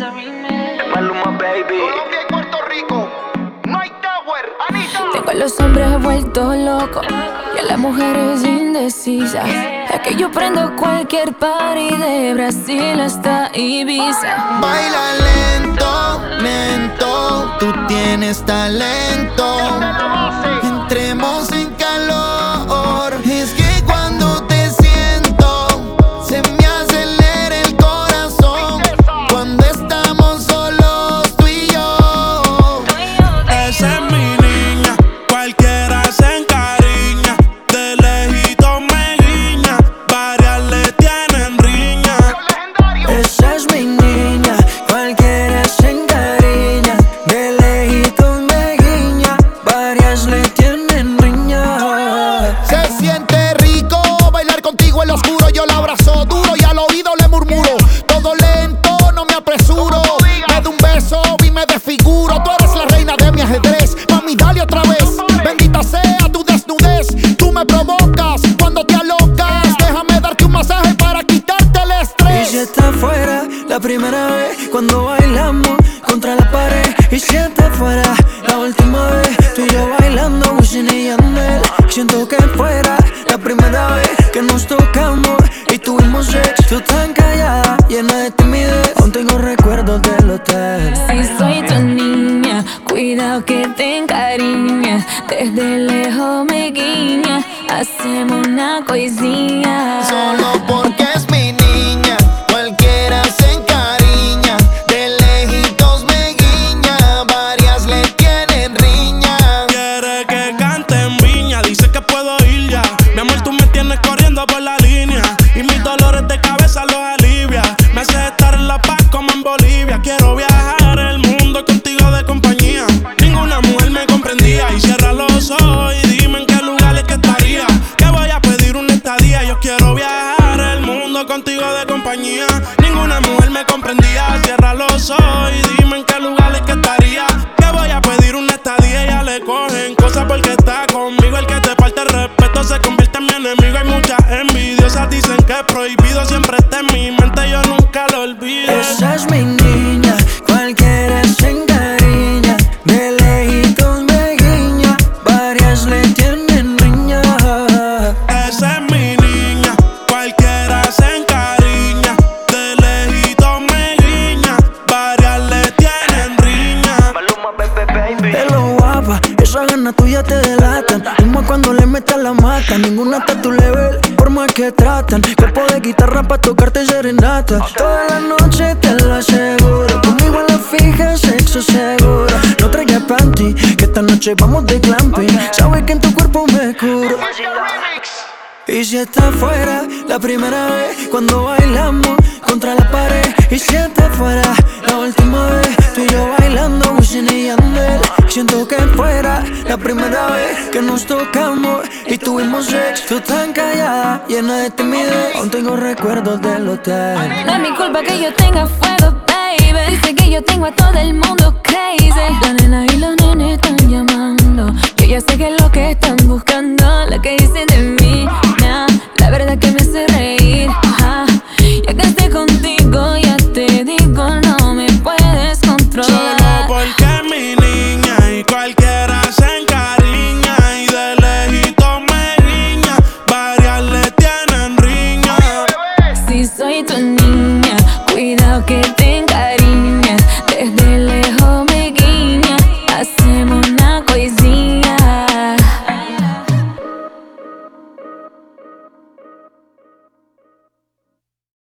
Maluma, baby. Colombia y Puerto Rico. Mike Tower, Anita. Tengo a los hombres vueltos locos y a las mujeres indecisas. Es que yo prendo cualquier party de Brasil hasta Ibiza. Baila lento, lento, tú tienes talento. Entremos en calor. Es que cuando te siento, se me acelera el corazón. Cuando estamos solos tú y yo. Esa es mi niña, cualquiera se encariña. De lejito me guiña, varias le tienen riña. Esa es mi niña, cualquiera se encariña. De lejitos me guiña, varias le tienen riña. Se siente rico bailar contigo en lo oscuro. Yo la abrazo duro y al oído le murmuro. Todo lento, no me apresuro. Me da un beso y me desfiguro. Tú eres la reina de mi ajedrez. Mami, dale otra vez. Bendita sea tu desnudez. Tú me provocas cuando te alocas. Déjame darte un masaje para quitarte el Y estrés. si está fuera la primera vez cuando bailamos contra la pared. Y si está fuera la última vez tú y yo bailando Wisin y Yandel. Siento que fuera la primera vez que nos tocamos y tuvimos sexo. Tú tan callada, llena de timidez. Aún tengo recuerdos del hotel. Si soy tu niña, cuidado que te encariñas. Desde lejos me guiña, hacemos una coisinha. Solo porque es mi niña, cualquiera se encariña. De lejitos me guiña, varias le tienen riña. Quiere que cante en Viña, dice que puedo ir ya. Mi amor, tú me tienes corriendo por la línea y mis dolores de cabeza los alivia. Me hace estar en La Paz como en Bolivia. Quiero viajar el mundo contigo de compañía. Ninguna mujer me comprendía. Y cierra los ojos y dime en qué lugares que estaría. Que voy a pedir una estadía. Yo quiero viajar el mundo contigo de compañía. Ninguna mujer me comprendía. Cierra los ojos y dime en qué lugares que estaría. Que voy a pedir una estadía. Ya le cogen cosas porque está conmigo. El que te falta el respeto se convierte en mi enemigo. Hay muchas envidiosas, dicen que es prohibido. Siempre está en mi mente, yo nunca lo olvido. Esa es mi niña, cualquiera se encariña. De lejitos me guiña, varias le tienen riña. Esa es mi niña, cualquiera se encariña. De lejito me guiña, varias le tienen riña. Maluma, baby. Hello guapa, esas ganas tuyas te delatan. Como cuando le metas la mata. Ninguna está tu level, por más que tratan. Cuerpo de guitarra pa' tocarte serenata. Toda la noche te lo aseguro. Conmigo a la fija, sexo seguro. No traigas panty, que esta noche vamos de glamping. Sabes que en tu cuerpo me curo. Y si está fuera la primera vez cuando bailamos contra la pared. Y si está fuera la última vez tú y yo bailando Wisin y Yandel. Siento que fuera la primera vez que nos tocamos y tuvimos sexo. Tú tan callada, llena de timidez. Aún tengo recuerdos del hotel. No es mi culpa que yo tenga fuego, baby. Dice que yo tengo a todo el mundo crazy. La nena y los nenes están llamando. Yo ya sé que es lo que están buscando. Lo que dicen de mí, nah, la verdad que me hace reír. Ajá. Ya que esté contigo, ya te digo, no me puedes controlar. Solo porque es mi niña y cualquiera se encariña. Y de lejito me guiña, varias le tienen riña. Si soy tu